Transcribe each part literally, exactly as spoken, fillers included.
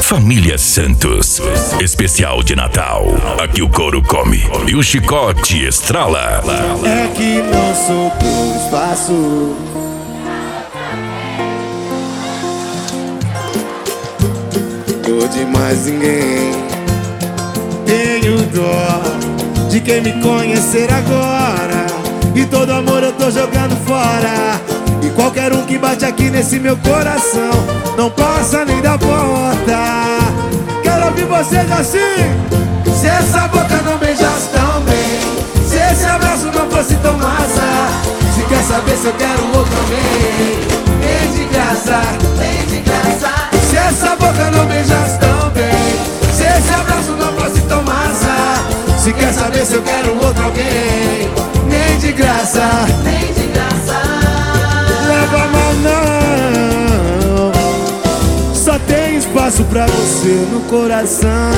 Família Santos, especial de Natal. Aqui o couro come e o chicote estrala. É que não sou por espaço, dor de mais ninguém. Tenho dó de quem me conhecer agora, e todo amor eu tô jogando fora. E qualquer um que bate aqui nesse meu coração não passa nem da porta. Quero ouvir vocês assim. Se essa boca não beijasse tão bem, se esse abraço não fosse tão massa, se quer saber se eu quero outro alguém, vem de graça, vem de graça. Se essa boca não beijasse tão bem, se esse abraço não fosse tão massa, se quer saber se eu quero outro alguém, nem de graça, nem de graça. Leva a mão não, só tem espaço pra você no coração.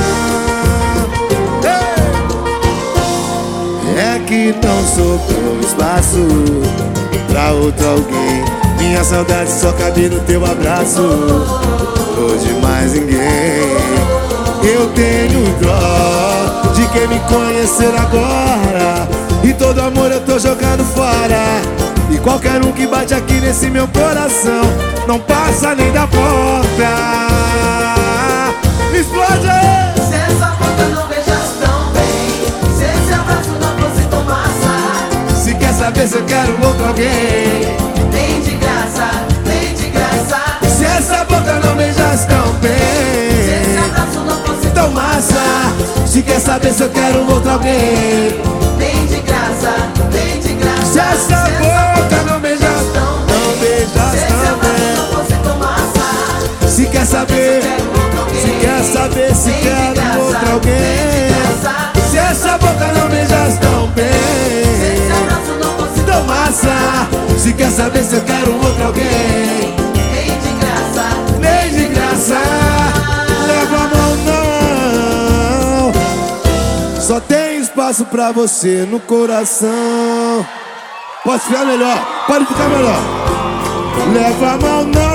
É que não sobrou espaço pra outro alguém. Minha saudade só cabe no teu abraço, hoje mais ninguém. Eu tenho dó de quem me conhecer agora, e todo amor eu tô jogando fora. E qualquer um que bate aqui nesse meu coração não passa nem da porta. Explode aí! Se essa boca não beijasse tão bem, se esse abraço não fosse tão massa, se quer saber se eu quero outro alguém, nem de graça, nem de graça. se essa boca não beijasse tão Se esse bem, abraço não fosse tão massa, se quer saber se eu quero outro alguém, nem de graça, nem de graça. se essa boca não beijasse, não beijasse tão bem, não fosse tão massa, se quer saber, se quer saber se quero outro alguém, se essa boca não beijasse tão bem, tão massa, se quer saber se eu quero outro alguém, nem de graça, nem de graça. Leva a mão não, só tem espaço pra você no coração. Pode ficar melhor, pode ficar melhor. Leva a mão não.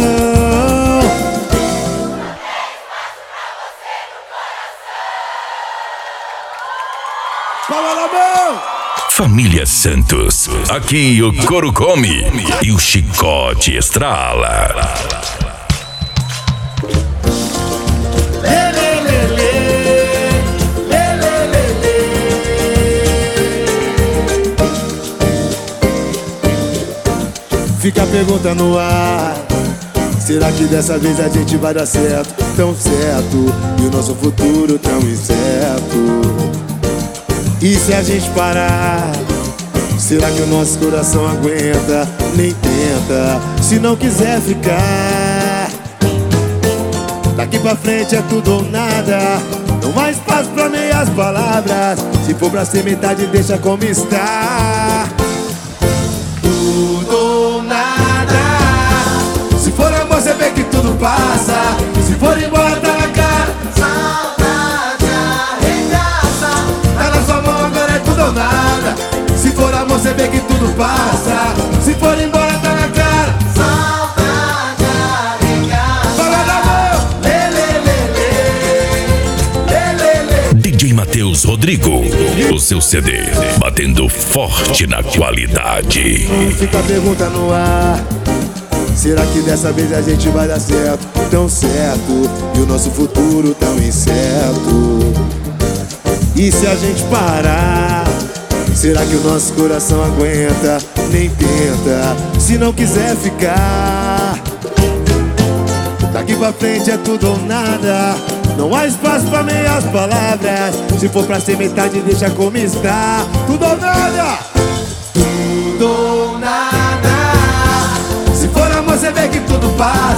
Palma na mão. Família Santos, aqui o couro come e o chicote estrala. Fica a pergunta no ar, será que dessa vez a gente vai dar certo? Tão certo, e o nosso futuro tão incerto. E se a gente parar, será que o nosso coração aguenta? Nem tenta, se não quiser ficar. Daqui pra frente é tudo ou nada, não há espaço pra meias palavras. Se for pra ser metade, deixa como está. Tudo ou nada. Se for amor, você vê que tudo passa. Se for embora, tá na cara. saudade arregaça. Tá na sua mão, agora é tudo ou nada. Se for amor, você vê que tudo passa. Se for embora, tá na cara. Saudade arregaça. Fala da mão. Lê, lê, lê, lê. Lê, lê, lê. D J Matheus Rodrigo, o seu C D, batendo forte na qualidade. Fica a pergunta no ar, será que dessa vez a gente vai dar certo? Tão certo, e o nosso futuro tão incerto. E se a gente parar, será que o nosso coração aguenta? Nem tenta, se não quiser ficar. Daqui pra frente é tudo ou nada, não há espaço pra meias palavras. Se for pra ser metade, deixa como está. Tudo ou nada. Tudo ou nada. Se for amor, você vê que tudo passa.